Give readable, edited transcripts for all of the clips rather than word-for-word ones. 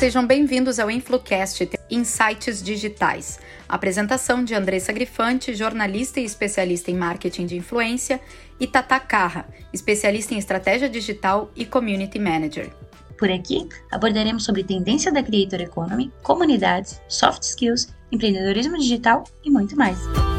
Sejam bem-vindos ao InfluCast Insights Digitais. Apresentação de Andressa Grifante, jornalista e especialista em marketing de influência, e Tata Carra, especialista em estratégia digital e community manager. Por aqui, abordaremos sobre tendência da Creator Economy, comunidades, soft skills, empreendedorismo digital e muito mais.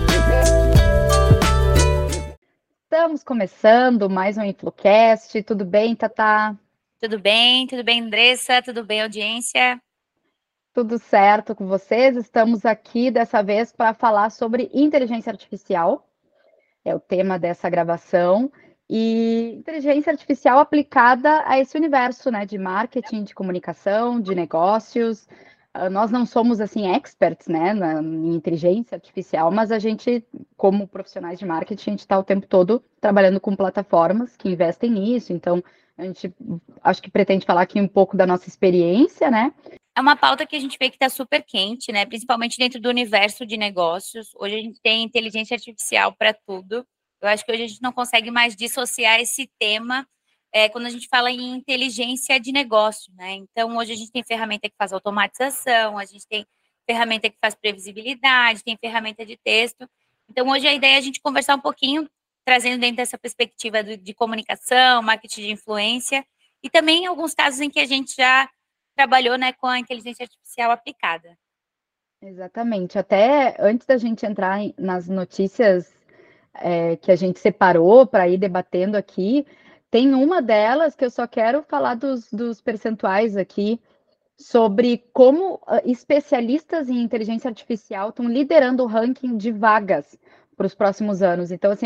Estamos começando mais um InfluCast. Tudo bem, Tata? Tudo bem, Andressa? Tudo bem, audiência? Tudo certo com vocês? Estamos aqui dessa vez para falar sobre inteligência artificial. É o tema dessa gravação. E inteligência artificial aplicada a esse universo, né, de marketing, de comunicação, de negócios. Nós não somos, assim, experts, né, em inteligência artificial, mas a gente, como profissionais de marketing, a gente está o tempo todo trabalhando com plataformas que investem nisso. Então, a gente acho que pretende falar aqui um pouco da nossa experiência, né? É uma pauta que a gente vê que está super quente, né? Principalmente dentro do universo de negócios. Hoje a gente tem inteligência artificial para tudo. Eu acho que hoje a gente não consegue mais dissociar esse tema quando a gente fala em inteligência de negócio, né? Então, hoje a gente tem ferramenta que faz automatização, a gente tem ferramenta que faz previsibilidade, tem ferramenta de texto. Então, hoje a ideia é a gente conversar um pouquinho, trazendo dentro dessa perspectiva de comunicação, marketing de influência, e também alguns casos em que a gente já trabalhou, né, com a inteligência artificial aplicada. Exatamente. Até antes da gente entrar nas notícias que a gente separou para ir debatendo aqui, tem uma delas que eu só quero falar dos percentuais aqui, sobre como especialistas em inteligência artificial estão liderando o ranking de vagas para os próximos anos. Então, assim,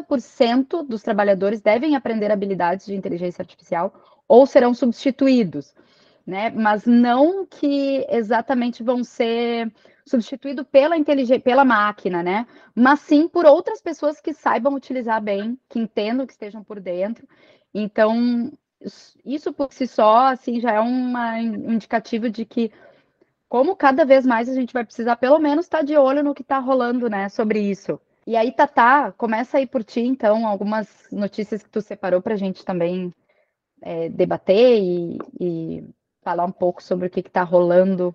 40% dos trabalhadores devem aprender habilidades de inteligência artificial ou serão substituídos, né? Mas não que exatamente vão ser substituídos pela máquina, né? Mas sim por outras pessoas que saibam utilizar bem, que entendam, que estejam por dentro. Então, isso por si só, assim, já é um indicativo de que, como cada vez mais a gente vai precisar, pelo menos, estar de olho no que está rolando, né, sobre isso. E aí, Tatá, começa aí por ti, então, algumas notícias que tu separou para a gente também debater e falar um pouco sobre o que está rolando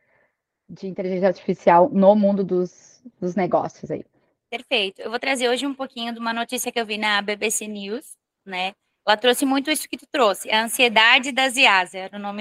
de inteligência artificial no mundo dos negócios aí. Perfeito. Eu vou trazer hoje um pouquinho de uma notícia que eu vi na BBC News, né? Ela trouxe muito isso que tu trouxe, a ansiedade das IAs, era o nome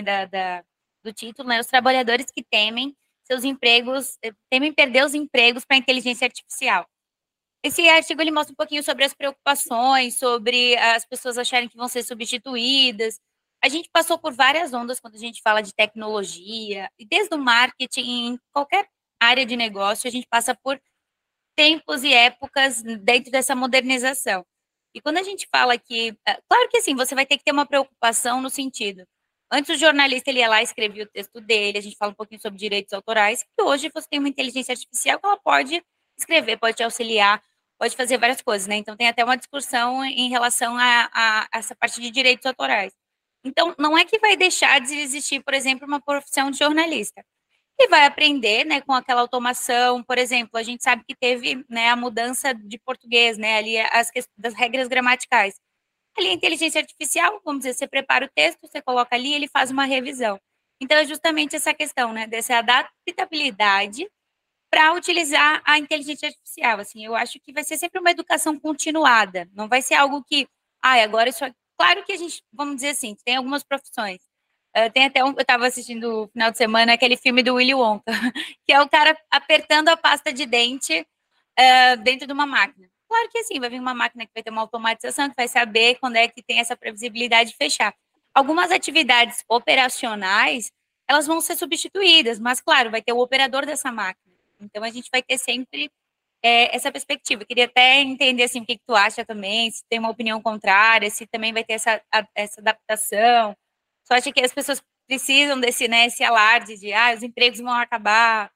do título, né? Os trabalhadores que temem seus empregos, temem perder os empregos para a inteligência artificial. Esse artigo ele mostra um pouquinho sobre as preocupações, sobre as pessoas acharem que vão ser substituídas. A gente passou por várias ondas quando a gente fala de tecnologia, e desde o marketing, em qualquer área de negócio, a gente passa por tempos e épocas dentro dessa modernização. E quando a gente fala que, claro que assim, você vai ter que ter uma preocupação no sentido, antes o jornalista ele ia lá e escrevia o texto dele, a gente fala um pouquinho sobre direitos autorais, que hoje você tem uma inteligência artificial que ela pode escrever, pode te auxiliar, pode fazer várias coisas, né? Então tem até uma discussão em relação a essa parte de direitos autorais. Então, não é que vai deixar de existir, por exemplo, uma profissão de jornalista. E vai aprender, né, com aquela automação, por exemplo, a gente sabe que teve, né, a mudança de português, né, ali das regras gramaticais. Ali a inteligência artificial, vamos dizer, você prepara o texto, você coloca ali, ele faz uma revisão. Então é justamente essa questão, né, dessa adaptabilidade para utilizar a inteligência artificial. Assim, eu acho que vai ser sempre uma educação continuada, não vai ser algo que, agora isso, claro que a gente, vamos dizer assim, tem algumas profissões. Tem até eu estava assistindo no final de semana aquele filme do Willy Wonka, que é o cara apertando a pasta de dente dentro de uma máquina. Claro que assim, vai vir uma máquina que vai ter uma automatização, que vai saber quando é que tem essa previsibilidade de fechar. Algumas atividades operacionais, elas vão ser substituídas, mas claro, vai ter o operador dessa máquina. Então, a gente vai ter sempre essa perspectiva. Eu queria até entender assim, o que tu acha também, se tem uma opinião contrária, se também vai ter essa adaptação. Só acha que as pessoas precisam desse, né, esse alarde de os empregos vão acabar.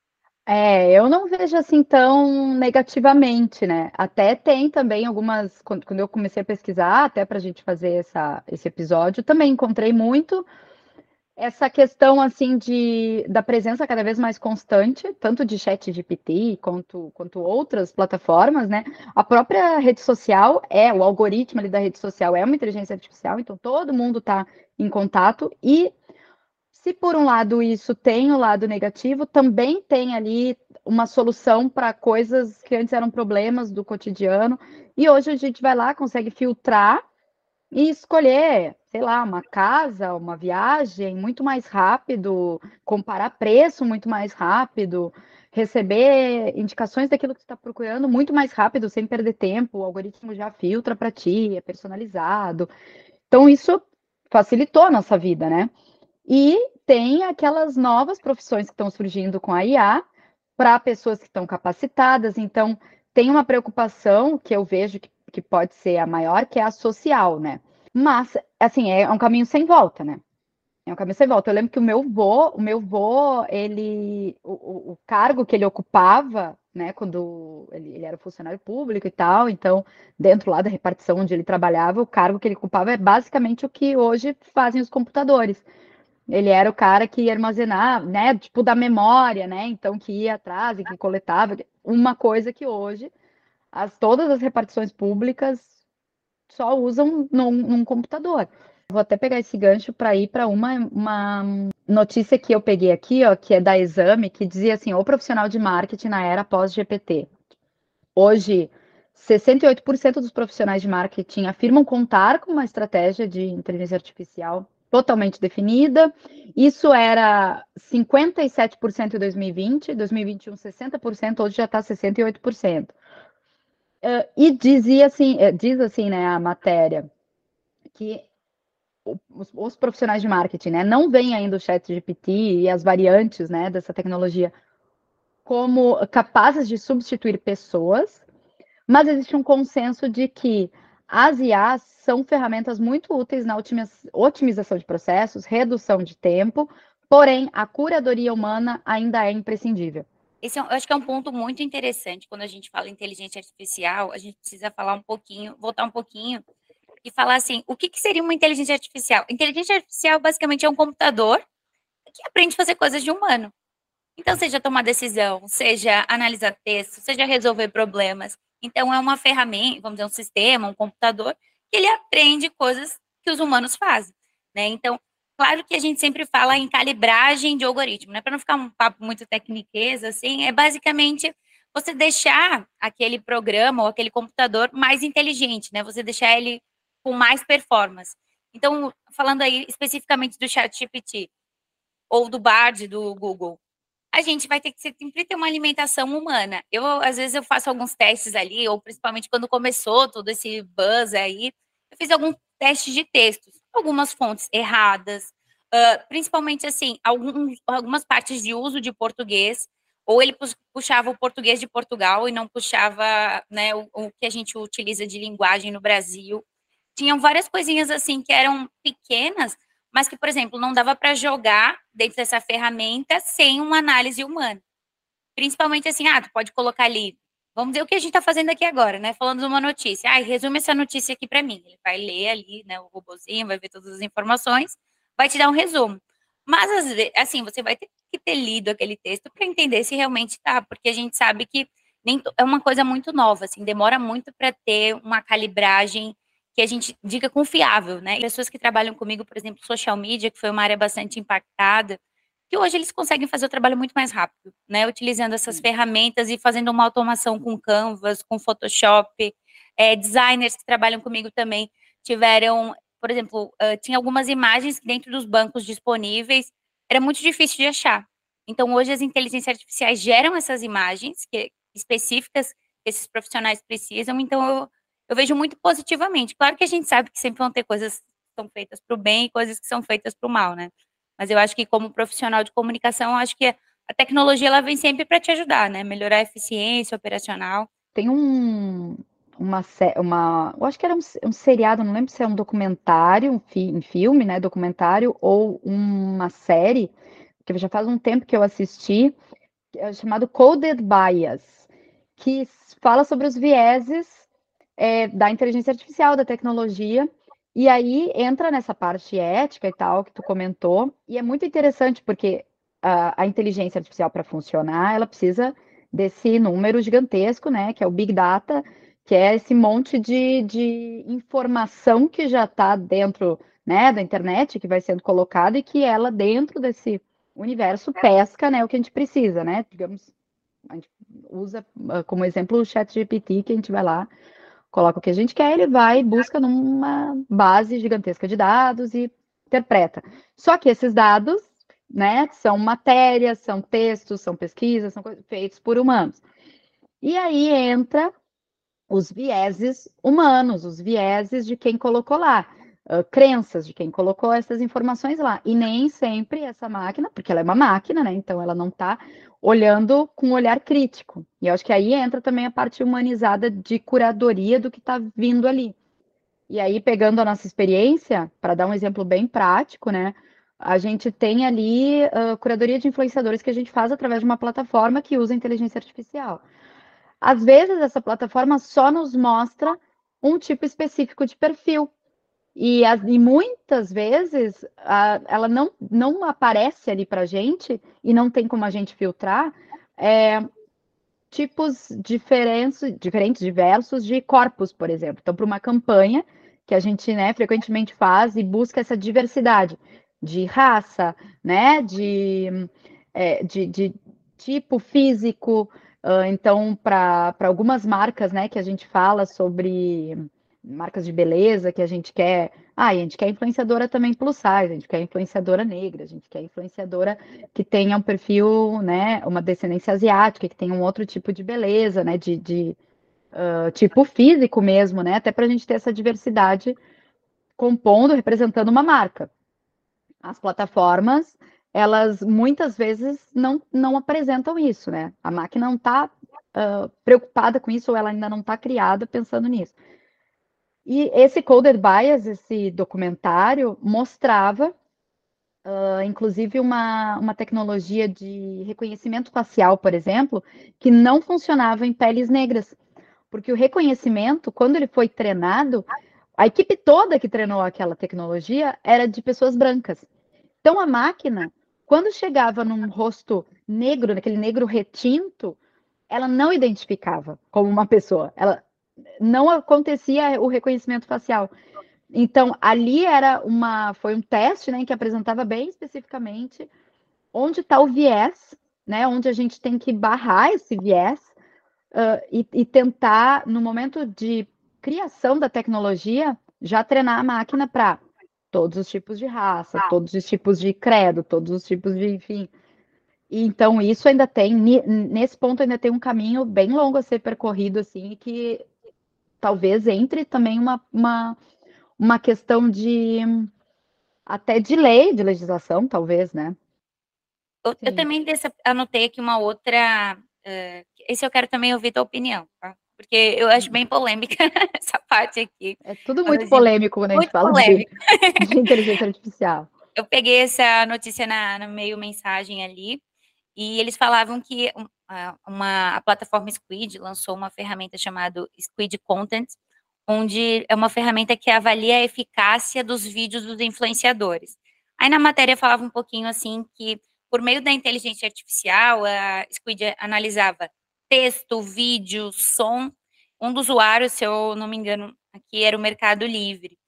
Eu não vejo assim tão negativamente, né? Até tem também algumas, quando eu comecei a pesquisar, até para a gente fazer esse episódio, também encontrei muito essa questão assim da presença cada vez mais constante, tanto de ChatGPT quanto outras plataformas, né? A própria rede social o algoritmo ali da rede social é uma inteligência artificial, então todo mundo está em contato e Se por um lado isso tem o lado negativo, também tem ali uma solução para coisas que antes eram problemas do cotidiano, e hoje a gente vai lá, consegue filtrar e escolher, sei lá, uma casa, uma viagem muito mais rápido, comparar preço muito mais rápido, receber indicações daquilo que você está procurando muito mais rápido, sem perder tempo. O algoritmo já filtra para ti, é personalizado. Então, isso facilitou a nossa vida, né? E tem aquelas novas profissões que estão surgindo com a IA para pessoas que estão capacitadas. Então, tem uma preocupação que eu vejo que pode ser a maior, que é a social, né? Mas, assim, é um caminho sem volta, né? É um caminho sem volta. Eu lembro que o meu vô, o cargo que ele ocupava, né, quando ele era funcionário público e tal, então, dentro lá da repartição onde ele trabalhava, o cargo que ele ocupava é basicamente o que hoje fazem os computadores. Ele era o cara que ia armazenar, né, tipo da memória, né, então que ia atrás e que coletava, uma coisa que hoje todas as repartições públicas só usam num computador. Vou até pegar esse gancho para ir para uma notícia que eu peguei aqui, ó, que é da Exame, que dizia assim: o profissional de marketing na era pós-GPT. Hoje, 68% dos profissionais de marketing afirmam contar com uma estratégia de inteligência artificial totalmente definida. Isso era 57% em 2020, 2021 60%, hoje já está 68%. E dizia assim, diz assim, né, a matéria, que os profissionais de marketing, né, não veem ainda o chat GPT e as variantes, né, dessa tecnologia como capazes de substituir pessoas, mas existe um consenso de que as IAs são ferramentas muito úteis na otimização de processos, redução de tempo, porém a curadoria humana ainda é imprescindível. Eu acho que é um ponto muito interessante quando a gente fala em inteligência artificial, a gente precisa falar um pouquinho, voltar um pouquinho e falar assim, o que seria uma inteligência artificial? Inteligência artificial basicamente é um computador que aprende a fazer coisas de humano. Então, seja tomar decisão, seja analisar texto, seja resolver problemas. Então, é uma ferramenta, vamos dizer, um sistema, um computador, que ele aprende coisas que os humanos fazem, né? Então, claro que a gente sempre fala em calibragem de algoritmo, né? Para não ficar um papo muito tecniquez, assim, é basicamente você deixar aquele programa ou aquele computador mais inteligente, né? Você deixar ele com mais performance. Então, falando aí especificamente do ChatGPT ou do Bard do Google, a gente vai ter que sempre ter uma alimentação humana. Às vezes, eu faço alguns testes ali, ou principalmente quando começou todo esse buzz aí, eu fiz alguns testes de textos, algumas fontes erradas, principalmente, assim, algumas partes de uso de português, ou ele puxava o português de Portugal e não puxava, né, o que a gente utiliza de linguagem no Brasil. Tinham várias coisinhas, assim, que eram pequenas, mas que, por exemplo, não dava para jogar dentro dessa ferramenta sem uma análise humana. Principalmente assim, tu pode colocar ali, vamos dizer o que a gente está fazendo aqui agora, né? Falando de uma notícia. Resume essa notícia aqui para mim. Ele vai ler ali, né? O robozinho vai ver todas as informações, vai te dar um resumo. Mas, às vezes, assim, você vai ter que ter lido aquele texto para entender se realmente tá, porque a gente sabe que é uma coisa muito nova, assim, demora muito para ter uma calibragem que a gente diga confiável, né? Pessoas que trabalham comigo, por exemplo, social media, que foi uma área bastante impactada, que hoje eles conseguem fazer o trabalho muito mais rápido, né? Utilizando essas ferramentas e fazendo uma automação com Canvas, com Photoshop. Designers que trabalham comigo também tiveram, por exemplo, tinha algumas imagens que dentro dos bancos disponíveis era muito difícil de achar. Então, hoje as inteligências artificiais geram essas imagens específicas que esses profissionais precisam, então eu vejo muito positivamente. Claro que a gente sabe que sempre vão ter coisas que são feitas para o bem e coisas que são feitas para o mal, né? Mas eu acho que como profissional de comunicação, eu acho que a tecnologia ela vem sempre para te ajudar, né? Melhorar a eficiência operacional. Tem eu acho que era um seriado, não lembro se é um documentário, um filme, né, documentário, ou uma série, que já faz um tempo que eu assisti, chamado Coded Bias, que fala sobre os vieses da inteligência artificial, da tecnologia, e aí entra nessa parte ética e tal, que tu comentou, e é muito interessante, porque a inteligência artificial, para funcionar, ela precisa desse número gigantesco, né, que é o Big Data, que é esse monte de informação que já está dentro né, da internet que vai sendo colocada e que ela, dentro desse universo, pesca, né, o que a gente precisa, né? Digamos, a gente usa como exemplo o ChatGPT, que a gente vai lá, coloca o que a gente quer, ele vai e busca numa base gigantesca de dados e interpreta. Só que esses dados, né, são matérias, são textos, são pesquisas, são feitos por humanos. E aí entra os vieses humanos, os vieses de quem colocou lá, crenças de quem colocou essas informações lá. E nem sempre essa máquina, porque ela é uma máquina, né? Então ela não está olhando com um olhar crítico. E eu acho que aí entra também a parte humanizada de curadoria do que está vindo ali. E aí, pegando a nossa experiência, para dar um exemplo bem prático, né? A gente tem ali curadoria de influenciadores que a gente faz através de uma plataforma que usa inteligência artificial. Às vezes, essa plataforma só nos mostra um tipo específico de perfil. E muitas vezes ela não aparece ali para a gente e não tem como a gente filtrar tipos diferentes, diversos de corpos, por exemplo. Então, para uma campanha que a gente, né, frequentemente faz e busca essa diversidade de raça, né, de tipo físico. Então, para algumas marcas, né, que a gente fala sobre marcas de beleza que a gente quer. Ah, e a gente quer influenciadora também plus size, a gente quer influenciadora negra, a gente quer influenciadora que tenha um perfil, né, uma descendência asiática, que tenha um outro tipo de beleza, né, tipo físico mesmo, né, até para a gente ter essa diversidade compondo, representando uma marca. As plataformas, elas muitas vezes não apresentam isso, né? A máquina não está preocupada com isso ou ela ainda não está criada pensando nisso. E esse Coded Bias, esse documentário, mostrava, inclusive, uma tecnologia de reconhecimento facial, por exemplo, que não funcionava em peles negras. Porque o reconhecimento, quando ele foi treinado, a equipe toda que treinou aquela tecnologia era de pessoas brancas. Então, a máquina, quando chegava num rosto negro, naquele negro retinto, ela não identificava como uma pessoa. Ela não acontecia o reconhecimento facial. Então, ali foi um teste, né, que apresentava bem especificamente onde está o viés, né, onde a gente tem que barrar esse viés e tentar, no momento de criação da tecnologia, já treinar a máquina para todos os tipos de raça, todos os tipos de credo, todos os tipos de, enfim. E, então, isso ainda tem, nesse ponto, ainda tem um caminho bem longo a ser percorrido, assim, que talvez entre também uma questão de até de lei, de legislação, talvez, né? Eu também anotei aqui uma outra. Esse eu quero também ouvir tua opinião, tá? Porque eu acho bem polêmica essa parte aqui. É tudo muito polêmico quando a gente fala de inteligência artificial. Eu peguei essa notícia no meio mensagem ali, e eles falavam que a plataforma Squid lançou uma ferramenta chamada Squid Content, onde é uma ferramenta que avalia a eficácia dos vídeos dos influenciadores. Aí na matéria falava um pouquinho assim que, por meio da inteligência artificial, a Squid analisava texto, vídeo, som. Um dos usuários, se eu não me engano, aqui era o Mercado Livre.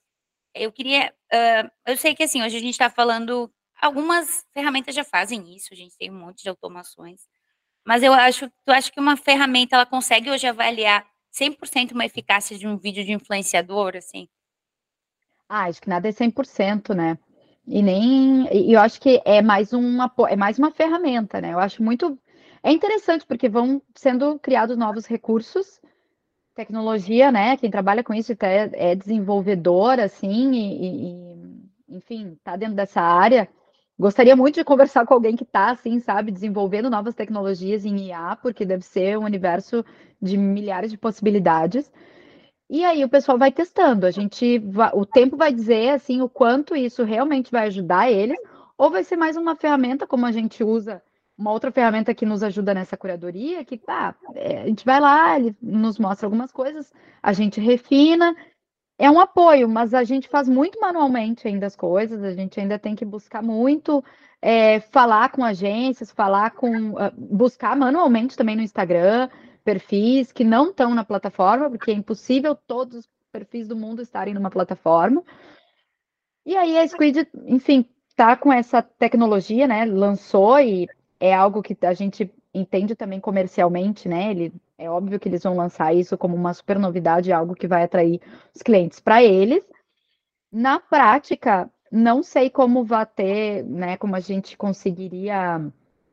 Eu sei que assim, hoje a gente está falando, algumas ferramentas já fazem isso, a gente tem um monte de automações, mas tu acha que uma ferramenta, ela consegue hoje avaliar 100% uma eficácia de um vídeo de influenciador, assim? Acho que nada é 100%, né? E eu acho que é mais uma ferramenta, né? Eu acho é interessante porque vão sendo criados novos recursos, tecnologia, né? Quem trabalha com isso até é desenvolvedor, assim, enfim, tá dentro dessa área. Gostaria muito de conversar com alguém que está, assim, sabe, desenvolvendo novas tecnologias em IA, porque deve ser um universo de milhares de possibilidades. E aí o pessoal vai testando. O tempo vai dizer assim o quanto isso realmente vai ajudar eles, ou vai ser mais uma ferramenta como a gente usa, uma outra ferramenta que nos ajuda nessa curadoria, que a gente vai lá, ele nos mostra algumas coisas, a gente refina, é um apoio, mas a gente faz muito manualmente ainda as coisas, a gente ainda tem que buscar muito, falar com agências, buscar manualmente também no Instagram, perfis que não estão na plataforma, porque é impossível todos os perfis do mundo estarem numa plataforma. E aí a Squid, enfim, tá com essa tecnologia, né? Lançou e é algo que a gente entende também comercialmente, né? É óbvio que eles vão lançar isso como uma super novidade, algo que vai atrair os clientes para eles. Na prática, não sei como vai ter, né? Como a gente conseguiria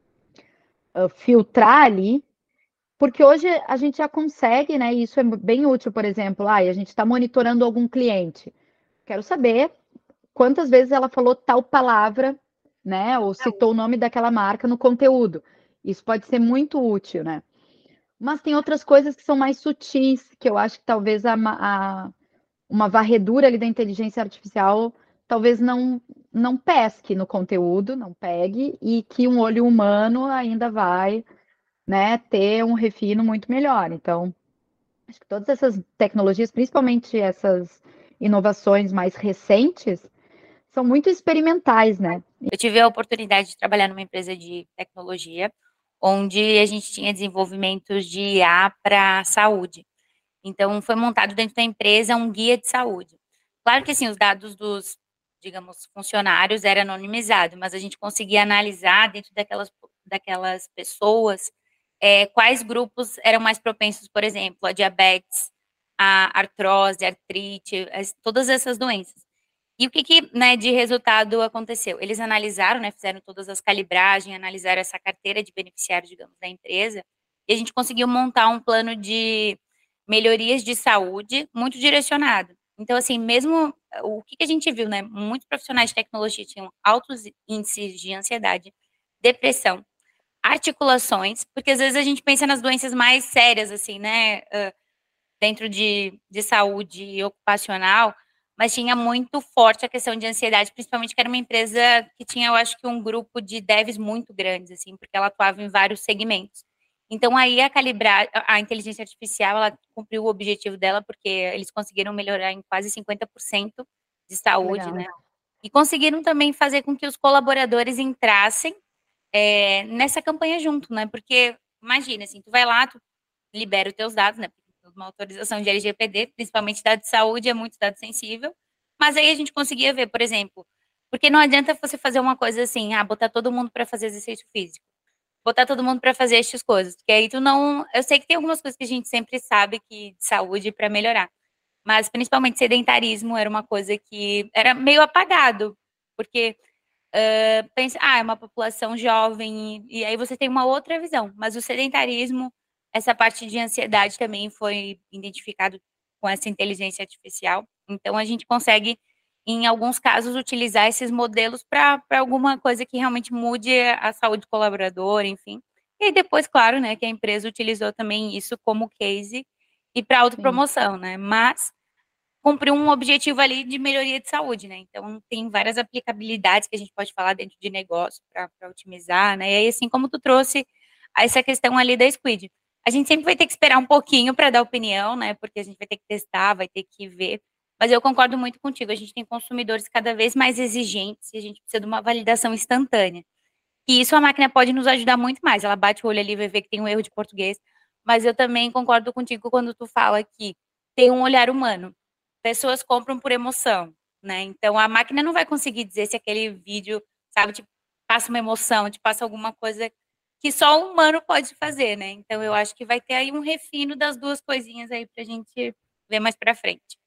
filtrar ali, porque hoje a gente já consegue, né? E isso é bem útil, por exemplo, a gente está monitorando algum cliente. Quero saber quantas vezes ela falou tal palavra, né? Ou citou o nome daquela marca no conteúdo. Isso pode ser muito útil, né? Mas tem outras coisas que são mais sutis, que eu acho que talvez uma varredura ali da inteligência artificial talvez não pesque no conteúdo, não pegue, e que um olho humano ainda vai, né, ter um refino muito melhor. Então, acho que todas essas tecnologias, principalmente essas inovações mais recentes, são muito experimentais, né? Eu tive a oportunidade de trabalhar numa empresa de tecnologia, onde a gente tinha desenvolvimentos de IA para saúde. Então, foi montado dentro da empresa um guia de saúde. Claro que, assim, os dados dos, digamos, funcionários eram anonimizados, mas a gente conseguia analisar dentro daquelas pessoas quais grupos eram mais propensos, por exemplo, a diabetes, a artrose, artrite, todas essas doenças. E o que, né, de resultado aconteceu? Eles analisaram, né, fizeram todas as calibragens, analisaram essa carteira de beneficiários, digamos, da empresa, e a gente conseguiu montar um plano de melhorias de saúde muito direcionado. Então, assim, mesmo o que a gente viu, né? Muitos profissionais de tecnologia tinham altos índices de ansiedade, depressão, articulações, porque às vezes a gente pensa nas doenças mais sérias, assim, né? Dentro de saúde ocupacional, mas tinha muito forte a questão de ansiedade, principalmente que era uma empresa que tinha, eu acho que um grupo de devs muito grandes, assim, porque ela atuava em vários segmentos. Então, aí a calibrar, a inteligência artificial, ela cumpriu o objetivo dela, porque eles conseguiram melhorar em quase 50% de saúde, Legal. né? E conseguiram também fazer com que os colaboradores entrassem nessa campanha junto, né? Porque, imagina, assim, tu vai lá, tu libera os teus dados, né? Uma autorização de LGPD, principalmente dado de saúde, é muito dado sensível. Mas aí a gente conseguia ver, por exemplo, porque não adianta você fazer uma coisa assim, botar todo mundo para fazer exercício físico, botar todo mundo para fazer estas coisas, porque aí tu não, eu sei que tem algumas coisas que a gente sempre sabe que de saúde para melhorar, mas principalmente sedentarismo era uma coisa que era meio apagado, porque pensa, é uma população jovem, e aí você tem uma outra visão. Mas o sedentarismo, essa parte de ansiedade também foi identificado com essa inteligência artificial. Então, a gente consegue, em alguns casos, utilizar esses modelos para alguma coisa que realmente mude a saúde do colaborador, enfim. E aí depois, claro, né, que a empresa utilizou também isso como case e para Sim. autopromoção, né? Mas cumprir um objetivo ali de melhoria de saúde, né? Então, tem várias aplicabilidades que a gente pode falar dentro de negócio para otimizar, né? E aí, assim como tu trouxe essa questão ali da Squid, a gente sempre vai ter que esperar um pouquinho para dar opinião, né? Porque a gente vai ter que testar, vai ter que ver. Mas eu concordo muito contigo, a gente tem consumidores cada vez mais exigentes e a gente precisa de uma validação instantânea. E isso a máquina pode nos ajudar muito mais. Ela bate o olho ali e vai ver que tem um erro de português. Mas eu também concordo contigo quando tu fala que tem um olhar humano. Pessoas compram por emoção, né? Então a máquina não vai conseguir dizer se aquele vídeo, sabe, te passa uma emoção, te passa alguma coisa que só o humano pode fazer, né? Então eu acho que vai ter aí um refino das duas coisinhas aí pra gente ver mais pra frente.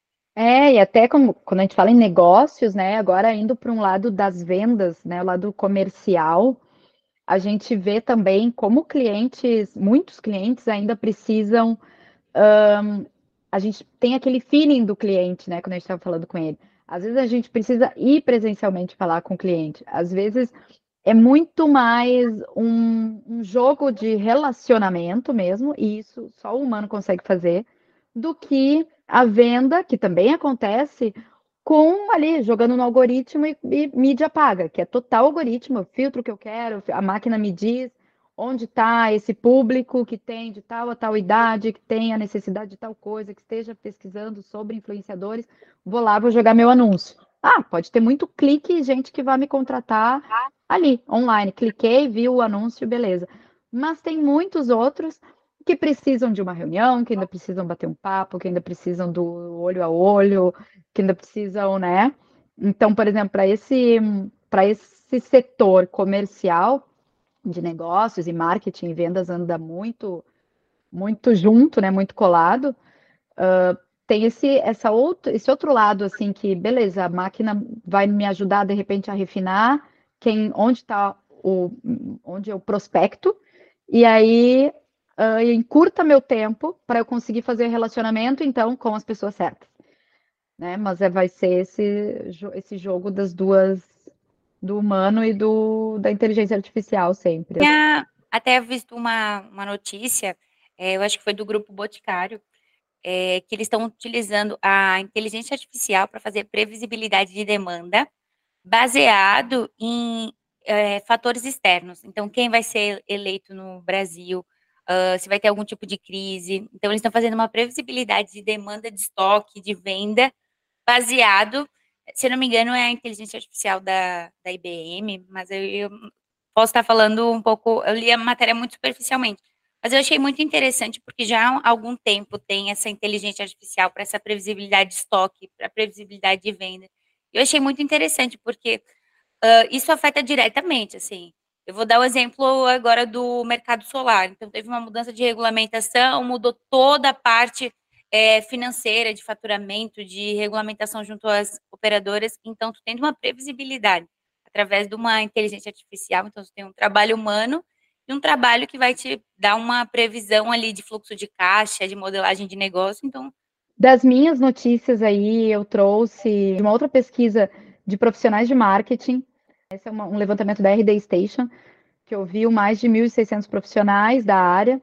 E até como, quando a gente fala em negócios, né, agora indo para um lado das vendas, né, o lado comercial, a gente vê também como clientes, muitos clientes ainda precisam, a gente tem aquele feeling do cliente, né, quando a gente estava falando com ele. Às vezes a gente precisa ir presencialmente falar com o cliente, às vezes é muito mais um jogo de relacionamento mesmo, e isso só o humano consegue fazer, do que a venda, que também acontece, com ali, jogando no algoritmo e mídia paga, que é total algoritmo, eu filtro o que eu quero, a máquina me diz onde está esse público que tem de tal a tal idade, que tem a necessidade de tal coisa, que esteja pesquisando sobre influenciadores, vou lá, vou jogar meu anúncio. Pode ter muito clique e gente que vai me contratar ali, online. Cliquei, vi o anúncio, beleza. Mas tem muitos outros que precisam de uma reunião, que ainda precisam bater um papo, que ainda precisam do olho a olho, que ainda precisam, né? Então, por exemplo, para esse setor comercial de negócios e marketing e vendas anda muito junto, né? Muito colado. Tem esse outro lado, assim, que, beleza, a máquina vai me ajudar, de repente, a refinar onde eu prospecto, e aí encurta meu tempo para eu conseguir fazer relacionamento, então, com as pessoas certas, né? Mas vai ser esse jogo das duas, do humano e da inteligência artificial sempre. Tinha até visto uma notícia, eu acho que foi do Grupo Boticário, que eles estão utilizando a inteligência artificial para fazer previsibilidade de demanda baseado em fatores externos. Então, quem vai ser eleito no Brasil, se vai ter algum tipo de crise. Então, eles estão fazendo uma previsibilidade de demanda de estoque, de venda, baseado, se eu não me engano, é a inteligência artificial da IBM, mas eu posso estar falando um pouco, eu li a matéria muito superficialmente, mas eu achei muito interessante, porque já há algum tempo tem essa inteligência artificial para essa previsibilidade de estoque, para previsibilidade de venda. Eu achei muito interessante, porque isso afeta diretamente, assim. Eu vou dar o exemplo agora do mercado solar. Então, teve uma mudança de regulamentação, mudou toda a parte financeira, de faturamento, de regulamentação junto às operadoras. Então, tu tendo uma previsibilidade através de uma inteligência artificial. Então, tu tem um trabalho humano e um trabalho que vai te dar uma previsão ali de fluxo de caixa, de modelagem de negócio. Então, das minhas notícias aí, eu trouxe uma outra pesquisa de profissionais de marketing. Esse é um levantamento da RD Station, que ouviu mais de 1.600 profissionais da área,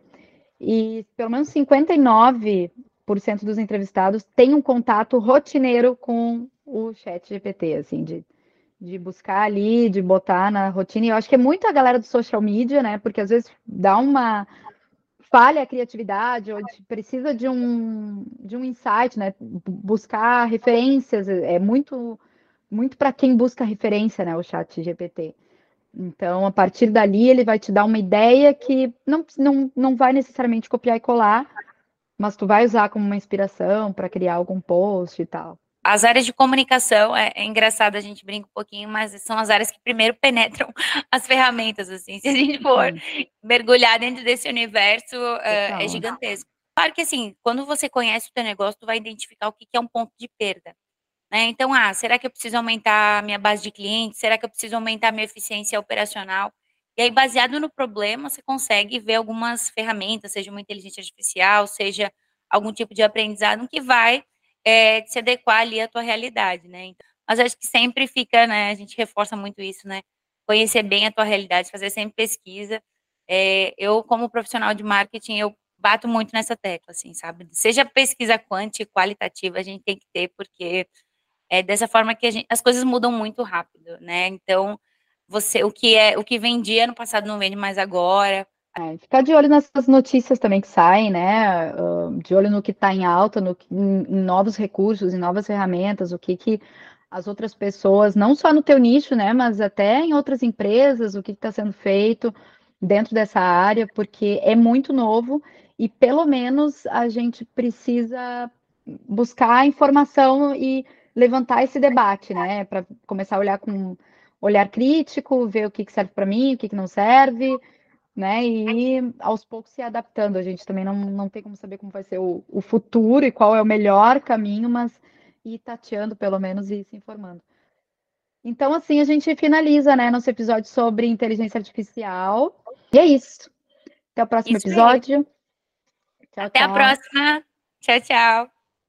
e pelo menos 59% dos entrevistados têm um contato rotineiro com o chat GPT, assim, de buscar ali, de botar na rotina. E eu acho que é muito a galera do social media, né? Porque às vezes dá uma falha a criatividade, ou precisa de um insight, né? Buscar referências, é muito para quem busca referência, né? O chat GPT. Então, a partir dali, ele vai te dar uma ideia que não vai necessariamente copiar e colar, mas tu vai usar como uma inspiração para criar algum post e tal. As áreas de comunicação, é engraçado, a gente brinca um pouquinho, mas são as áreas que primeiro penetram as ferramentas, assim, se a gente for mergulhar dentro desse universo, é gigantesco. Claro que, assim, quando você conhece o teu negócio, tu vai identificar o que é um ponto de perda, né? Então, será que eu preciso aumentar a minha base de clientes? Será que eu preciso aumentar a minha eficiência operacional? E aí, baseado no problema, você consegue ver algumas ferramentas, seja uma inteligência artificial, seja algum tipo de aprendizado que vai se adequar ali à tua realidade, né? Então, mas acho que sempre fica, né? A gente reforça muito isso, né? Conhecer bem a tua realidade, fazer sempre pesquisa. Eu, como profissional de marketing, eu bato muito nessa tecla, assim, sabe? Seja pesquisa quant e qualitativa, a gente tem que ter, porque é dessa forma que as coisas mudam muito rápido, né? Então, o que vendia no passado não vende mais agora. Ficar de olho nessas notícias também que saem, né? De olho no que está em alta, em novos recursos, em novas ferramentas, o que as outras pessoas, não só no teu nicho, né? Mas até em outras empresas, o que está sendo feito dentro dessa área, porque é muito novo e pelo menos a gente precisa buscar informação e levantar esse debate, né? Para começar a olhar com olhar crítico, ver o que serve para mim, o que não serve, né? E aos poucos se adaptando. A gente também não tem como saber como vai ser o futuro e qual é o melhor caminho, mas ir tateando pelo menos e se informando. Então, assim, a gente finaliza, né, nosso episódio sobre inteligência artificial. E é isso. Até o próximo episódio. Tchau, até a próxima. Tchau, tchau.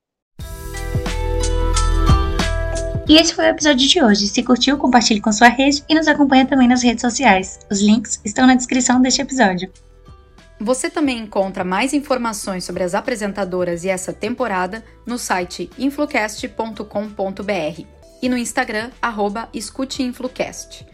E esse foi o episódio de hoje. Se curtiu, compartilhe com sua rede e nos acompanha também nas redes sociais. Os links estão na descrição deste episódio. Você também encontra mais informações sobre as apresentadoras e essa temporada no site influcast.com.br e no Instagram, @escuteinflucast.